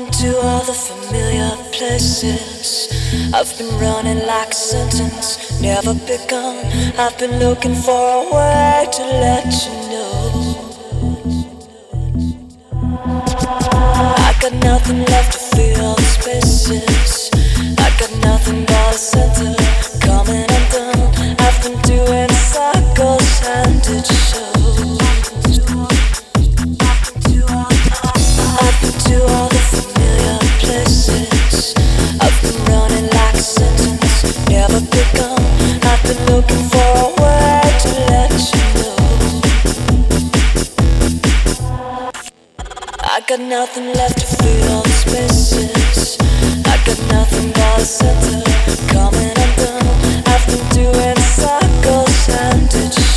been to all the familiar places. I've been running like a sentence, never begun. I've been looking for a way to let you know. I got nothing left to fill the spaces. I got nothing but a center coming undone. I've been doing circles and it shows. I've been to all the familiar places. I've been running like a sentence, never begun. I've been looking for a way to let you know. I got nothing left to fill the spaces. I got nothing but a center coming undone. I've been doing circles and it shows.